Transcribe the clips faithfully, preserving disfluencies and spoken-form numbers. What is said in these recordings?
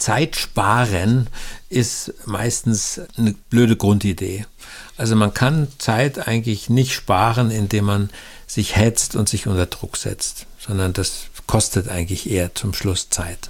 Zeit sparen ist meistens eine blöde Grundidee. Also man kann Zeit eigentlich nicht sparen, indem man sich hetzt und sich unter Druck setzt, sondern das kostet eigentlich eher zum Schluss Zeit.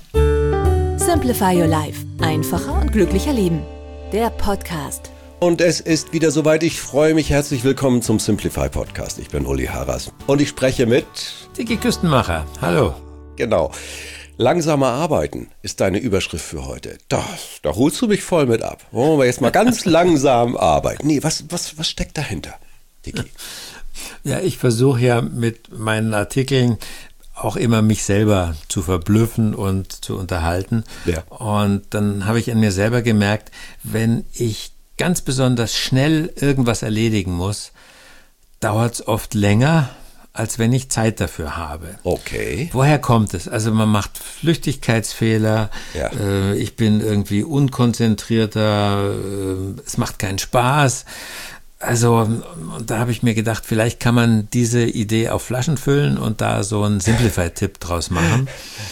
Simplify Your Life. Einfacher und glücklicher Leben. Der Podcast. Und es ist wieder soweit. Ich freue mich. Herzlich willkommen zum Simplify Podcast. Ich bin Uli Harras und ich spreche mit Tiki Küstenmacher. Hallo. Genau. Langsamer arbeiten ist deine Überschrift für heute. Das, da holst du mich voll mit ab. Wollen wir jetzt mal ganz langsam arbeiten. Nee, was, was, was steckt dahinter, Tiki? Ja, ich versuche ja mit meinen Artikeln auch immer mich selber zu verblüffen und zu unterhalten. Ja. Und dann habe ich an mir selber gemerkt, wenn ich ganz besonders schnell irgendwas erledigen muss, dauert es oft länger, als wenn ich Zeit dafür habe. Okay. Woher kommt es? Also man macht Flüchtigkeitsfehler, ja. äh, ich bin irgendwie unkonzentrierter, äh, es macht keinen Spaß. Also da habe ich mir gedacht, vielleicht kann man diese Idee auf Flaschen füllen und da so einen Simplify-Tipp draus machen.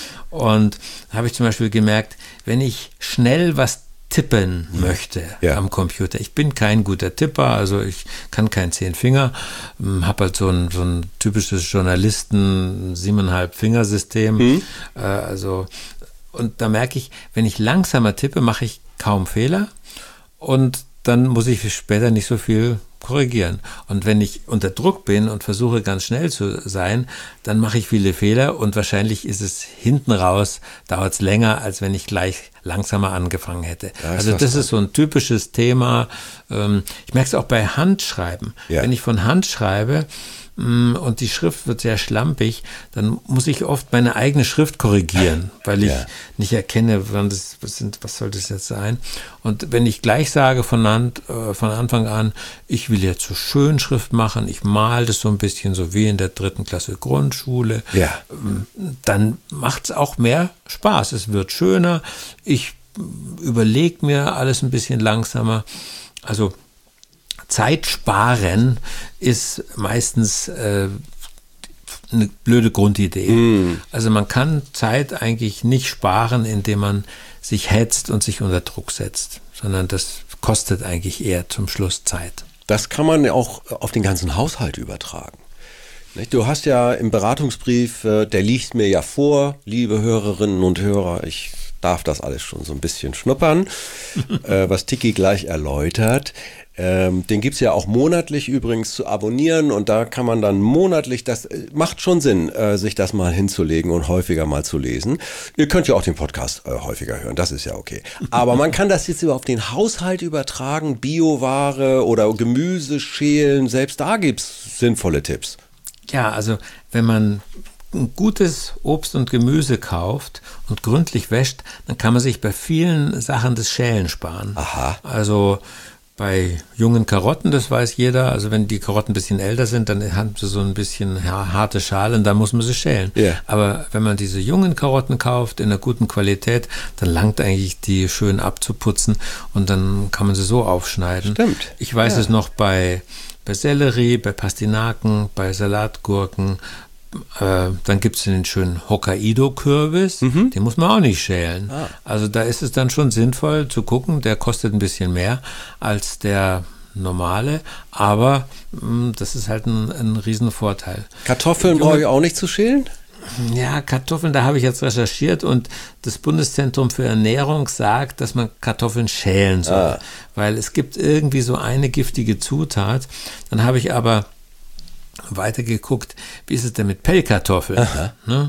Und da habe ich zum Beispiel gemerkt, wenn ich schnell was tippen möchte ja. am Computer. Ich bin kein guter Tipper, also ich kann kein zehn Finger, habe halt so ein, so ein typisches Journalisten siebeneinhalb Fingersystem. Mhm. Äh, also und da merke ich, wenn ich langsamer tippe, mache ich kaum Fehler und dann muss ich später nicht so viel korrigieren. Und wenn ich unter Druck bin und versuche ganz schnell zu sein, dann mache ich viele Fehler und wahrscheinlich ist es hinten raus, dauert es länger, als wenn ich gleich langsamer angefangen hätte. Ja, also das ist so ein typisches Thema. Ich merke es auch bei Handschreiben. Ja. Wenn ich von Hand schreibe und die Schrift wird sehr schlampig, dann muss ich oft meine eigene Schrift korrigieren, weil ich ja. nicht erkenne, wann das, was, sind, was soll das jetzt sein. Und wenn ich gleich sage von, Hand, äh, von Anfang an, ich will jetzt so Schönschrift machen, ich male das so ein bisschen so wie in der dritten Klasse Grundschule, ja. dann macht es auch mehr Spaß. Es wird schöner, ich überlege mir alles ein bisschen langsamer. Also Zeit sparen ist meistens äh, eine blöde Grundidee. Mm. Also man kann Zeit eigentlich nicht sparen, indem man sich hetzt und sich unter Druck setzt, sondern das kostet eigentlich eher zum Schluss Zeit. Das kann man ja auch auf den ganzen Haushalt übertragen. Du hast ja im Beratungsbrief, der liegt mir ja vor, liebe Hörerinnen und Hörer, ich darf das alles schon so ein bisschen schnuppern, was Tiki gleich erläutert. Ähm, den gibt es ja auch monatlich übrigens zu abonnieren und da kann man dann monatlich, das macht schon Sinn, äh, sich das mal hinzulegen und häufiger mal zu lesen. Ihr könnt ja auch den Podcast äh, häufiger hören, das ist ja okay. Aber man kann das jetzt auf den Haushalt übertragen, Bioware oder Gemüse schälen, selbst da gibt es sinnvolle Tipps. Ja, also wenn man ein gutes Obst und Gemüse kauft und gründlich wäscht, dann kann man sich bei vielen Sachen das Schälen sparen. Aha. Also bei jungen Karotten, das weiß jeder, also wenn die Karotten ein bisschen älter sind, dann haben sie so ein bisschen harte Schalen, dann muss man sie schälen. Yeah. Aber wenn man diese jungen Karotten kauft, in einer guten Qualität, dann langt eigentlich die schön abzuputzen und dann kann man sie so aufschneiden. Stimmt. Ich weiß ja. es noch bei, bei Sellerie, bei Pastinaken, bei Salatgurken. Äh, dann gibt es den schönen Hokkaido-Kürbis, mhm. den muss man auch nicht schälen. Ah. Also da ist es dann schon sinnvoll zu gucken, der kostet ein bisschen mehr als der normale, aber mh, das ist halt ein, ein Riesenvorteil. Kartoffeln brauche ich auch nicht zu schälen? Ja, Kartoffeln, da habe ich jetzt recherchiert und das Bundeszentrum für Ernährung sagt, dass man Kartoffeln schälen soll, ah. weil es gibt irgendwie so eine giftige Zutat. Dann habe ich aber weitergeguckt, wie ist es denn mit Pellkartoffeln? Ne?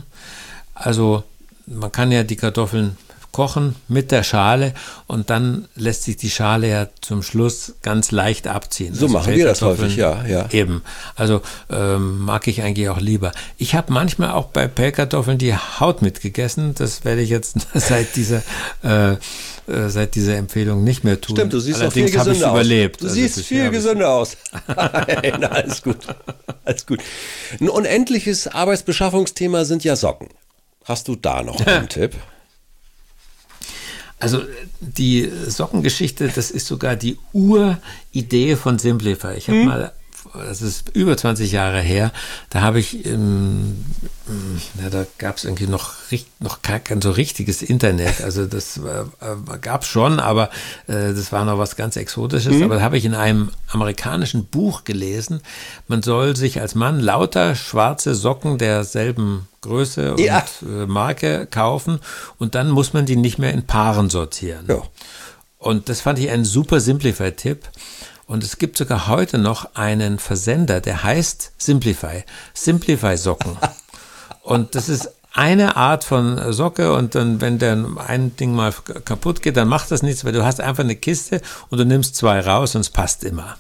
Also man kann ja die Kartoffeln kochen mit der Schale und dann lässt sich die Schale ja zum Schluss ganz leicht abziehen. So also machen wir das häufig, ja. ja. Eben, also ähm, mag ich eigentlich auch lieber. Ich habe manchmal auch bei Pellkartoffeln die Haut mitgegessen, das werde ich jetzt seit dieser äh, äh, seit dieser Empfehlung nicht mehr tun. Stimmt, du siehst Allerdings auch viel gesünder aus. Überlebt. Du also siehst viel gesünder aus. Nein, alles gut, alles gut. Ein unendliches Arbeitsbeschaffungsthema sind ja Socken. Hast du da noch einen Tipp? Also die Sockengeschichte, das ist sogar die Uridee von Simplify. Ich habe mhm. mal das ist über zwanzig Jahre her, da habe ich, ähm, ja, da gab es irgendwie noch, noch kein so richtiges Internet, also das äh, gab es schon, aber äh, das war noch was ganz Exotisches, mhm. aber da habe ich in einem amerikanischen Buch gelesen, man soll sich als Mann lauter schwarze Socken derselben Größe und ja. äh, Marke kaufen und dann muss man die nicht mehr in Paaren sortieren. Ja. Und das fand ich einen super Simplify-Tipp. Und es gibt sogar heute noch einen Versender, der heißt Simplify. Simplify-Socken. Und das ist eine Art von Socke und dann, wenn der ein Ding mal kaputt geht, dann macht das nichts, weil du hast einfach eine Kiste und du nimmst zwei raus und es passt immer.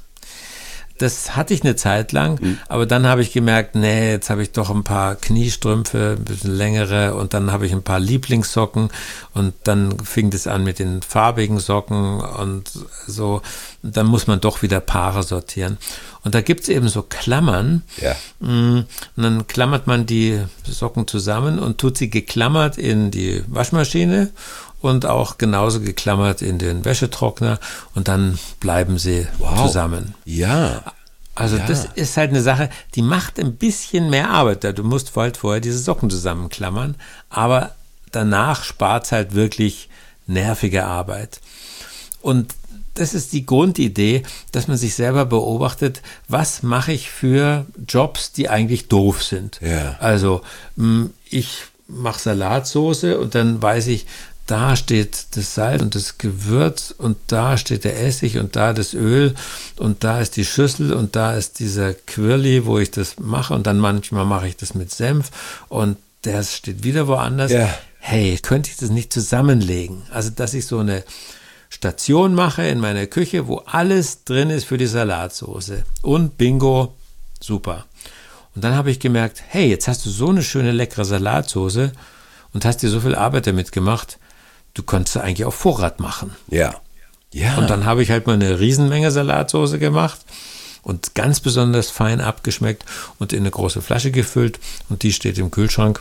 Das hatte ich eine Zeit lang, mhm. aber dann habe ich gemerkt, nee, jetzt habe ich doch ein paar Kniestrümpfe, ein bisschen längere und dann habe ich ein paar Lieblingssocken und dann fing das an mit den farbigen Socken und so. Und dann muss man doch wieder Paare sortieren. Und da gibt es eben so Klammern. Ja. Und dann klammert man die Socken zusammen und tut sie geklammert in die Waschmaschine und auch genauso geklammert in den Wäschetrockner und dann bleiben sie wow. zusammen. Ja. Also ja. das ist halt eine Sache, die macht ein bisschen mehr Arbeit. Du musst halt vorher diese Socken zusammenklammern, aber danach spart es halt wirklich nervige Arbeit. Und das ist die Grundidee, dass man sich selber beobachtet, was mache ich für Jobs, die eigentlich doof sind. Ja. Also ich mache Salatsoße und dann weiß ich, da steht das Salz und das Gewürz und da steht der Essig und da das Öl und da ist die Schüssel und da ist dieser Quirli, wo ich das mache und dann manchmal mache ich das mit Senf und der steht wieder woanders. Ja. Hey, könnte ich das nicht zusammenlegen? Also, dass ich so eine Station mache in meiner Küche, wo alles drin ist für die Salatsoße und bingo, super. Und dann habe ich gemerkt, hey, jetzt hast du so eine schöne leckere Salatsoße und hast dir so viel Arbeit damit gemacht, du könntest eigentlich auf Vorrat machen. Ja. Ja. Und dann habe ich halt mal eine Riesenmenge Salatsoße gemacht und ganz besonders fein abgeschmeckt und in eine große Flasche gefüllt und die steht im Kühlschrank.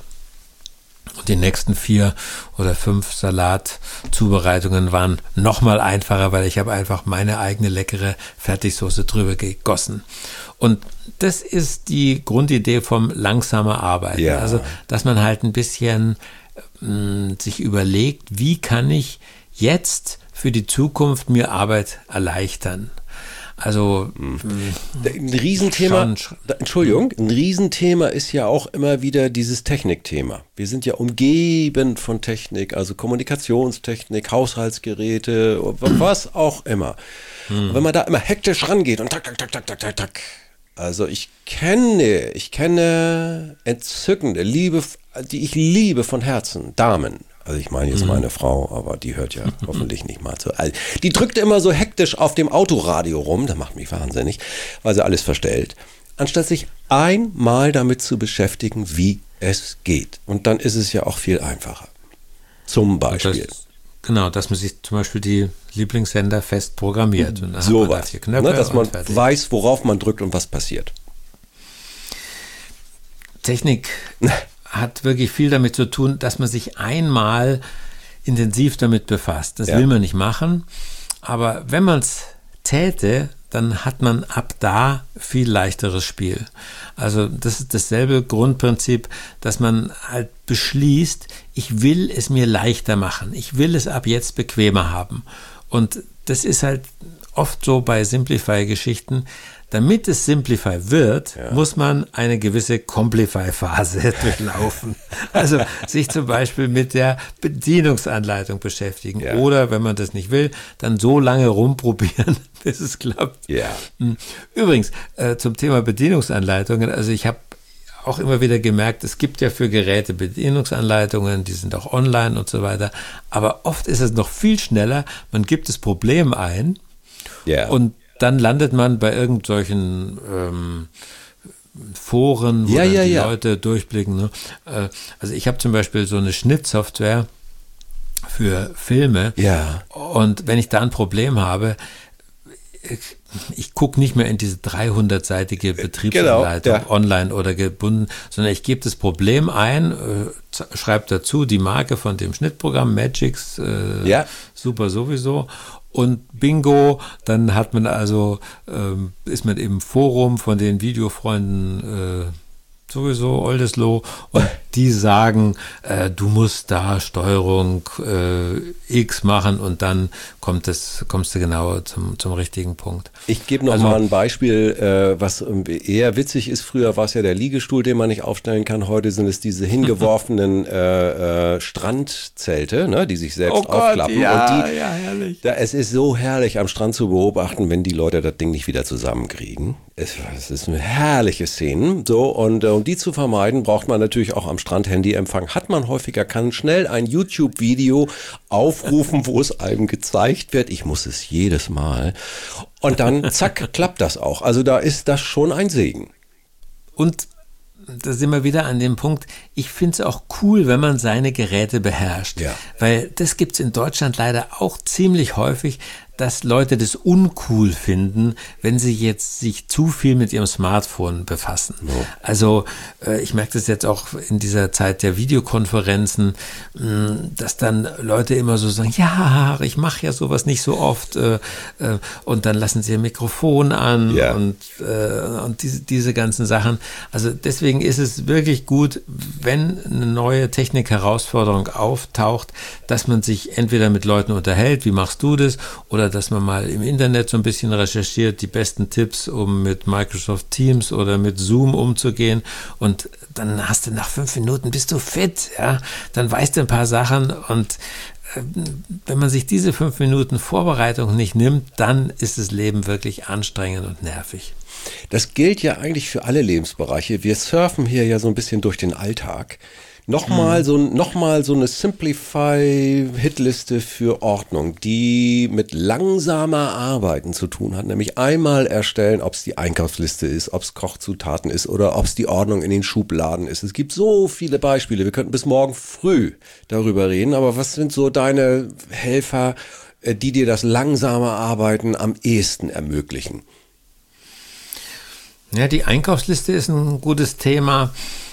Und die nächsten vier oder fünf Salatzubereitungen waren nochmal einfacher, weil ich habe einfach meine eigene leckere Fertigsoße drüber gegossen. Und das ist die Grundidee vom langsamer Arbeiten. Ja. Also, dass man halt ein bisschen mh, sich überlegt, wie kann ich jetzt für die Zukunft mir Arbeit erleichtern. Also ein Riesenthema, schon, Entschuldigung, ein Riesenthema ist ja auch immer wieder dieses Technikthema. Wir sind ja umgeben von Technik, also Kommunikationstechnik, Haushaltsgeräte, was auch immer. Hm. Und wenn man da immer hektisch rangeht und tak, tak, tak, tak, tak, tak, tak. Also ich kenne, ich kenne entzückende, Liebe, die ich liebe von Herzen, Damen. Also ich meine jetzt meine Frau, aber die hört ja hoffentlich nicht mal zu. Also die drückte immer so hektisch auf dem Autoradio rum, das macht mich wahnsinnig, weil sie alles verstellt, anstatt sich einmal damit zu beschäftigen, wie es geht. Und dann ist es ja auch viel einfacher. Zum Beispiel. Das, genau, dass man sich zum Beispiel die Lieblingssender fest programmiert. Und dann so hat man was, vier Knöpfe ne, dass man fertig. weiß, worauf man drückt und was passiert. Technik hat wirklich viel damit zu tun, dass man sich einmal intensiv damit befasst. Das ja. will man nicht machen, aber wenn man es täte, dann hat man ab da viel leichteres Spiel. Also das ist dasselbe Grundprinzip, dass man halt beschließt, ich will es mir leichter machen, ich will es ab jetzt bequemer haben. Und das ist halt oft so bei Simplify-Geschichten. Damit es Simplify wird, ja. muss man eine gewisse Complify-Phase durchlaufen. Also sich zum Beispiel mit der Bedienungsanleitung beschäftigen. Ja. Oder, wenn man das nicht will, dann so lange rumprobieren, bis es klappt. Ja. Übrigens, äh, zum Thema Bedienungsanleitungen, also ich habe auch immer wieder gemerkt, es gibt ja für Geräte Bedienungsanleitungen, die sind auch online und so weiter. Aber oft ist es noch viel schneller, man gibt das Problem ein ja. und dann landet man bei irgendwelchen ähm, Foren, wo ja, dann ja, die ja. Leute durchblicken. Ne? Äh, also ich habe zum Beispiel so eine Schnittsoftware für Filme. Ja. Und wenn ich da ein Problem habe, ich gucke nicht mehr in diese dreihundertseitige Betriebsanleitung genau, ja. online oder gebunden, sondern ich gebe das Problem ein, äh, schreibe dazu die Marke von dem Schnittprogramm, Magix, äh, ja. super sowieso. Und bingo, dann hat man also, ähm, ist man im Forum von den Videofreunden äh, sowieso Oldesloe und die sagen, äh, du musst da Steuerung äh, X machen und dann kommt es, kommst du genau zum, zum richtigen Punkt. Ich gebe noch also, mal ein Beispiel, äh, was eher witzig ist. Früher war es ja der Liegestuhl, den man nicht aufstellen kann. Heute sind es diese hingeworfenen äh, äh, Strandzelte, ne, die sich selbst oh aufklappen. Gott, ja, und die, ja, herrlich. Da, es ist so herrlich am Strand zu beobachten, wenn die Leute das Ding nicht wieder zusammenkriegen. Es, es ist eine herrliche Szene. So, und um die zu vermeiden, braucht man natürlich auch am Strand Handyempfang. Hat man häufiger, kann schnell ein YouTube-Video aufrufen, wo es einem gezeigt wird. Ich muss es jedes Mal. Und dann, zack, klappt das auch. Also da ist das schon ein Segen. Und da sind wir wieder an dem Punkt, ich finde es auch cool, wenn man seine Geräte beherrscht. Ja. Weil das gibt es in Deutschland leider auch ziemlich häufig, dass Leute das uncool finden, wenn sie jetzt sich zu viel mit ihrem Smartphone befassen. No. Also äh, ich merke das jetzt auch in dieser Zeit der Videokonferenzen, mh, dass dann Leute immer so sagen, ja, ich mache ja sowas nicht so oft äh, äh, und dann lassen sie ihr Mikrofon an yeah. und, äh, und diese, diese ganzen Sachen. Also deswegen ist es wirklich gut, wenn eine neue Technik-Herausforderung auftaucht, dass man sich entweder mit Leuten unterhält, wie machst du das, oder dass man mal im Internet so ein bisschen recherchiert, die besten Tipps, um mit Microsoft Teams oder mit Zoom umzugehen, und dann hast du nach fünf Minuten bist du fit, ja, dann weißt du ein paar Sachen, und äh, wenn man sich diese fünf Minuten Vorbereitung nicht nimmt, dann ist das Leben wirklich anstrengend und nervig. Das gilt ja eigentlich für alle Lebensbereiche. Wir surfen hier ja so ein bisschen durch den Alltag. Nochmal so, noch mal so eine Simplify-Hitliste für Ordnung, die mit langsamer Arbeiten zu tun hat. Nämlich einmal erstellen, ob es die Einkaufsliste ist, ob es Kochzutaten ist oder ob es die Ordnung in den Schubladen ist. Es gibt so viele Beispiele. Wir könnten bis morgen früh darüber reden. Aber was sind so deine Helfer, die dir das langsame Arbeiten am ehesten ermöglichen? Ja, die Einkaufsliste ist ein gutes Thema.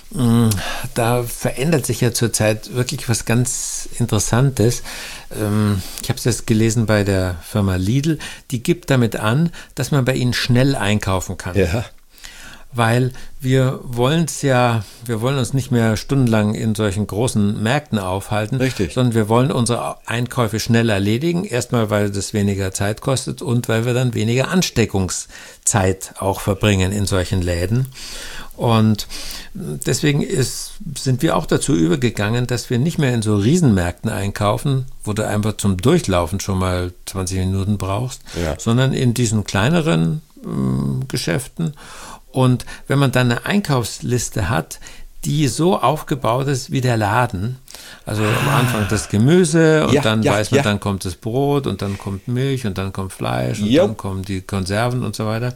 Da verändert sich ja zurzeit wirklich was ganz Interessantes. Ich habe es jetzt gelesen bei der Firma Lidl. Die gibt damit an, dass man bei ihnen schnell einkaufen kann. Ja. Weil wir wollen es ja, wir wollen uns nicht mehr stundenlang in solchen großen Märkten aufhalten, Richtig. sondern wir wollen unsere Einkäufe schnell erledigen. Erstmal, weil das weniger Zeit kostet und weil wir dann weniger Ansteckungszeit auch verbringen in solchen Läden. Und deswegen ist, sind wir auch dazu übergegangen, dass wir nicht mehr in so Riesenmärkten einkaufen, wo du einfach zum Durchlaufen schon mal zwanzig Minuten brauchst, ja. sondern in diesen kleineren äh, Geschäften. Und wenn man dann eine Einkaufsliste hat, die so aufgebaut ist wie der Laden, also ah. am Anfang das Gemüse und ja, dann ja, weiß man, ja. dann kommt das Brot und dann kommt Milch und dann kommt Fleisch und jo. dann kommen die Konserven und so weiter,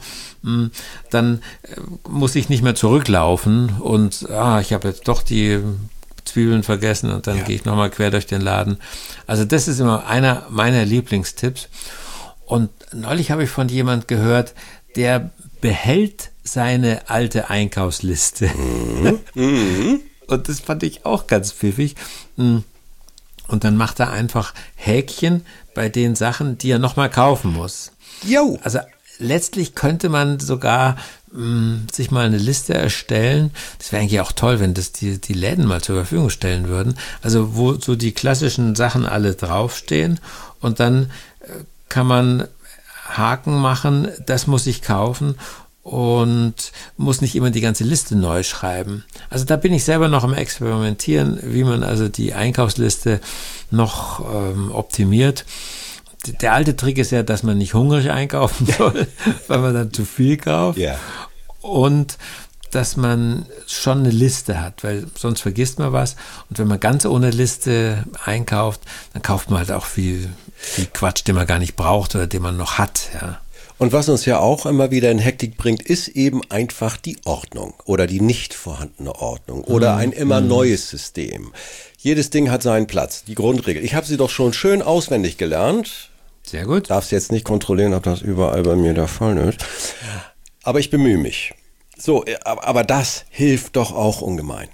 dann muss ich nicht mehr zurücklaufen und ah, ich habe jetzt doch die Zwiebeln vergessen und dann ja. gehe ich nochmal quer durch den Laden. Also das ist immer einer meiner Lieblingstipps. Und neulich habe ich von jemand gehört, der behält seine alte Einkaufsliste. Mhm. Mhm. Und das fand ich auch ganz pfiffig. Und dann macht er einfach Häkchen bei den Sachen, die er nochmal kaufen muss. Jo. Also letztlich könnte man sogar mh, sich mal eine Liste erstellen. Das wäre eigentlich auch toll, wenn das die, die Läden mal zur Verfügung stellen würden. Also wo so die klassischen Sachen alle draufstehen und dann äh, kann man Haken machen, das muss ich kaufen und muss nicht immer die ganze Liste neu schreiben. Also da bin ich selber noch am Experimentieren, wie man also die Einkaufsliste noch ähm, optimiert. Der alte Trick ist ja, dass man nicht hungrig einkaufen soll, weil man dann zu viel kauft. Yeah. Und dass man schon eine Liste hat, weil sonst vergisst man was. Und wenn man ganz ohne Liste einkauft, dann kauft man halt auch viel, viel Quatsch, den man gar nicht braucht oder den man noch hat. Ja. Und was uns ja auch immer wieder in Hektik bringt, ist eben einfach die Ordnung oder die nicht vorhandene Ordnung oder ein immer neues System. Jedes Ding hat seinen Platz, die Grundregel. Ich habe sie doch schon schön auswendig gelernt. Sehr gut. Darfst jetzt nicht kontrollieren, ob das überall bei mir der Fall ist. Aber ich bemühe mich. So, aber das hilft doch auch ungemein.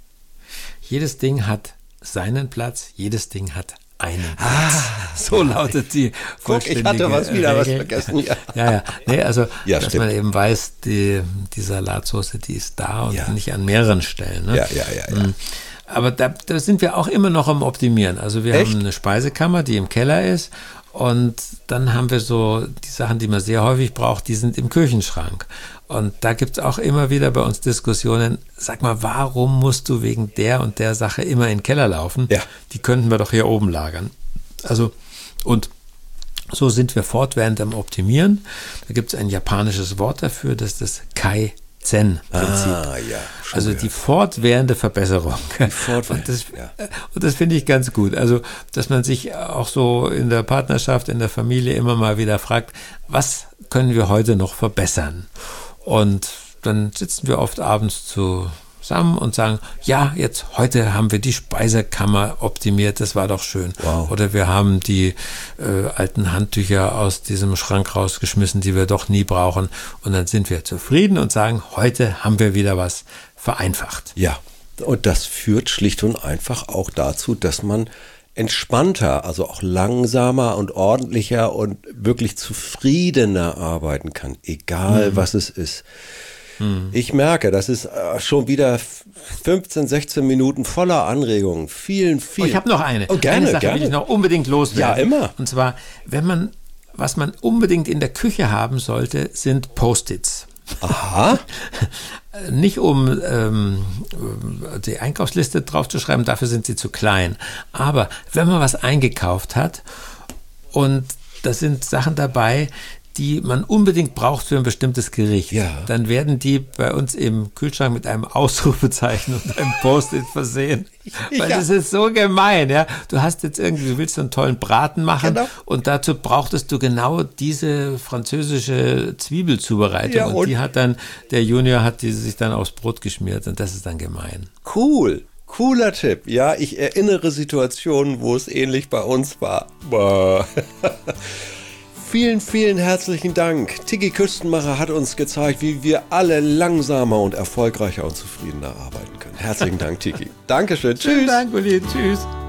Jedes Ding hat seinen Platz, jedes Ding hat einen Platz. Ah, so lautet die Guck, ich hatte was wieder was vergessen. Ja, ja, ja. Nee, also, ja, dass stimmt. man eben weiß, die, die Salatsauce, die ist da und ja. nicht an mehreren Stellen. Ne? Ja, ja, ja, ja. Aber da, da sind wir auch immer noch am Optimieren. Also wir Echt? haben eine Speisekammer, die im Keller ist. Und dann haben wir so die Sachen, die man sehr häufig braucht, die sind im Küchenschrank. Und da gibt es auch immer wieder bei uns Diskussionen, sag mal, warum musst du wegen der und der Sache immer in den Keller laufen? Ja. Die könnten wir doch hier oben lagern. Also, und so sind wir fortwährend am Optimieren. Da gibt es ein japanisches Wort dafür, das ist das Kaizen-Prinzip. Ah, ja. Also gehört. die fortwährende Verbesserung. Die fortwährende, und das, ja. und das finde ich ganz gut. Also, dass man sich auch so in der Partnerschaft, in der Familie immer mal wieder fragt, was können wir heute noch verbessern? Und dann sitzen wir oft abends zusammen und sagen, ja, jetzt heute haben wir die Speisekammer optimiert, das war doch schön. Wow. Oder wir haben die äh, alten Handtücher aus diesem Schrank rausgeschmissen, die wir doch nie brauchen. Und dann sind wir zufrieden und sagen, heute haben wir wieder was vereinfacht. Ja, und das führt schlicht und einfach auch dazu, dass man entspannter, also auch langsamer und ordentlicher und wirklich zufriedener arbeiten kann, egal mhm. was es ist. Mhm. Ich merke, das ist schon wieder fünfzehn, sechzehn Minuten voller Anregungen. Vielen, vielen. Oh, ich habe noch eine. Oh, gerne, eine Sache gerne. will ich noch unbedingt loswerden. Ja, immer. Und zwar, wenn man, was man unbedingt in der Küche haben sollte, sind Post-its. Aha. Nicht um ähm, die Einkaufsliste draufzuschreiben, dafür sind sie zu klein. Aber wenn man was eingekauft hat und da sind Sachen dabei, die man unbedingt braucht für ein bestimmtes Gericht, ja. dann werden die bei uns im Kühlschrank mit einem Ausrufezeichen und einem Post-it versehen. Weil ja. das ist so gemein, ja. Du hast jetzt irgendwie, du willst so einen tollen Braten machen genau. und dazu brauchtest du genau diese französische Zwiebelzubereitung ja, und, und die hat dann, der Junior hat die sich dann aufs Brot geschmiert und das ist dann gemein. Cool. Cooler Tipp. Ja, ich erinnere Situationen, wo es ähnlich bei uns war. Boah. Vielen, vielen herzlichen Dank. Tiki Küstenmacher hat uns gezeigt, wie wir alle langsamer und erfolgreicher und zufriedener arbeiten können. Herzlichen Dank, Tiki. Dankeschön. Tschüss. Vielen Dank, Uli. Tschüss.